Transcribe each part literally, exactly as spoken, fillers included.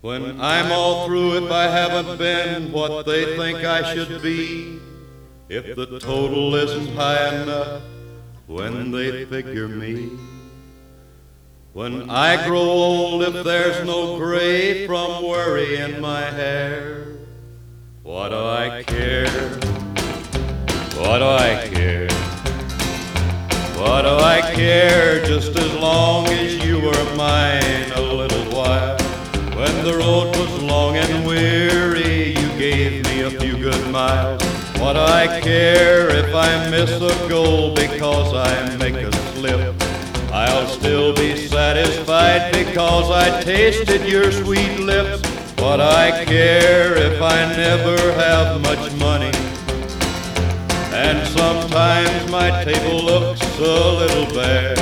When I'm all through, if I haven't been what they think I should be, if the total isn't high enough when they figure me, when I grow old, if there's no gray from worry in my hair, what do I care? What do I care? What do I care? Just as long as you were mine a little while. When the road was long and weary, you gave me a few good miles. What do I care if I miss a goal because I make a slip? I'll still be satisfied because I tasted your sweet lips. What do I care if I never have much money? And sometimes my table looks a little bare.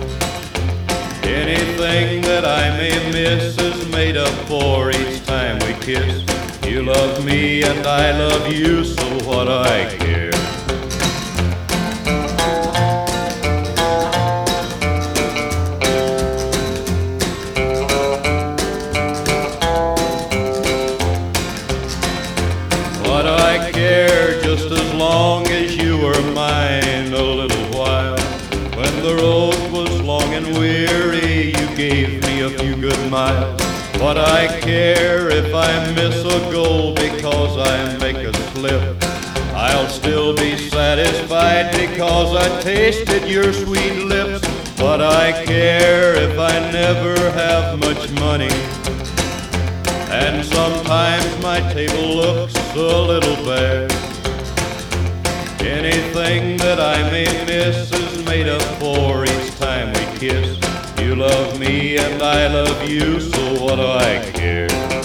Anything that I may miss is made up for each time we kiss. You love me and I love you, so what do I care? What do I care? Just as long as you were mine a little while. When the road was long and weary, you gave me a few good miles. What do I care if I miss a goal because I make a slip? I'll still be satisfied because I tasted your sweet lips. What do I care if I never have much money? And sometimes my table looks a little bare. Anything that I may miss is made up for each time we kiss. You love me and I love you, so what do I care?